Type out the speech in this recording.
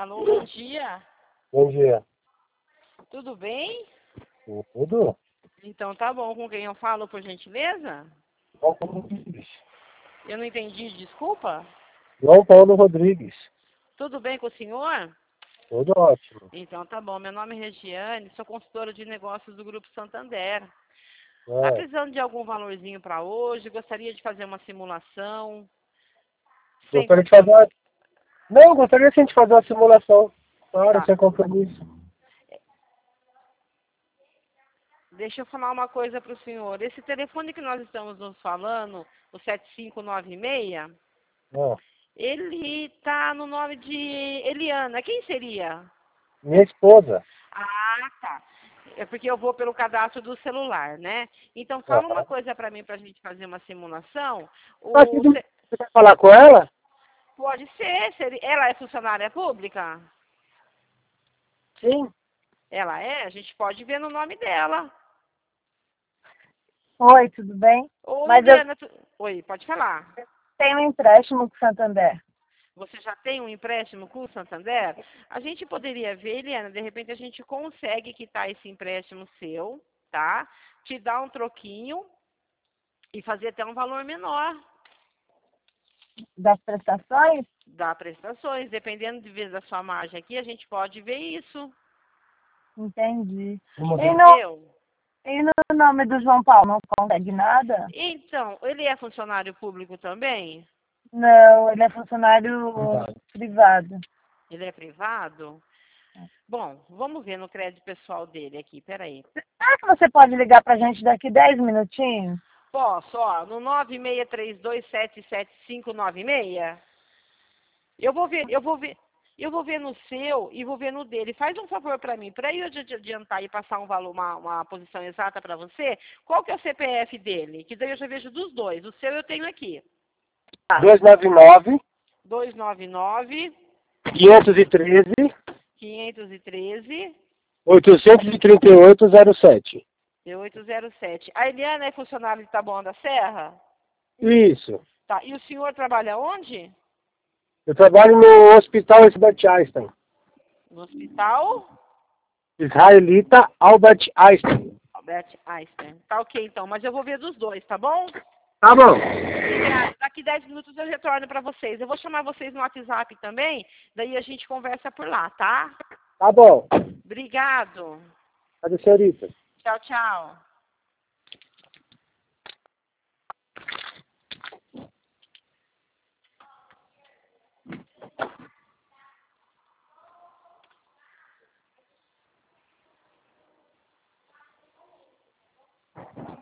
Alô, bom dia. Bom dia. Tudo bem? Tudo? Então tá bom. Com quem eu falo, por gentileza? João Paulo Rodrigues. Eu não entendi, desculpa. João Paulo Rodrigues. Tudo bem com o senhor? Tudo ótimo. Então tá bom. Meu nome é Regiane, sou consultora de negócios do Grupo Santander. Tá É, precisando de algum valorzinho para hoje? Gostaria de fazer uma simulação. Sem gostaria de compromisso. fazer uma... Não, gostaria sim de fazer uma simulação. Claro, Tá. sem compromisso. Deixa eu falar uma coisa para o senhor. Esse telefone que nós estamos nos falando, o 7596, É. ele tá no nome de Eliana. Quem seria? Minha esposa. Ah, tá. É porque eu vou pelo cadastro do celular, né? Então fala uma Aham. coisa para mim, para a gente fazer uma simulação. Ah, você quer falar com ela? Pode ser, ela é funcionária pública? Sim. Ela é? A gente pode ver no nome dela. Oi, tudo bem? Ô, Mas eu Eliana, oi, pode falar. tenho um empréstimo com o Santander. Você já tem um empréstimo com o Santander? A gente poderia ver, Eliana, de repente a gente consegue quitar esse empréstimo seu, tá? Te dar um troquinho e fazer até um valor menor. Das prestações? Dá prestações, dependendo da sua margem aqui, a gente pode ver isso, Entendi. Vamos ver. entendeu? E no nome do João Paulo, não consegue nada? Então, ele é funcionário público também? Não, ele é funcionário Obrigado. privado. Ele é privado? Bom, vamos ver no crédito pessoal dele aqui, peraí. Será que você pode ligar pra gente daqui 10 minutinhos? Posso, ó, no 9632777596? Eu vou ver no seu e vou ver no dele. Faz um favor para mim, para eu adiantar e passar um valor, uma posição exata para você. Qual que é o CPF dele? Que daí eu já vejo dos dois. O seu eu tenho aqui. 299 299 513 513 838 07. 807. A Eliana é funcionária de Taboão da Serra? Isso. Tá. E o senhor trabalha onde? Eu trabalho no Hospital Albert Einstein. No hospital Israelita Albert Einstein. Albert Einstein. Tá ok, então. Mas eu vou ver dos dois, tá bom? Tá bom. Obrigada. Daqui 10 minutos eu retorno para vocês. Eu vou chamar vocês no WhatsApp também, daí a gente conversa por lá, tá? Tá bom. Obrigado. Cadê, senhorita? Tchau, tchau.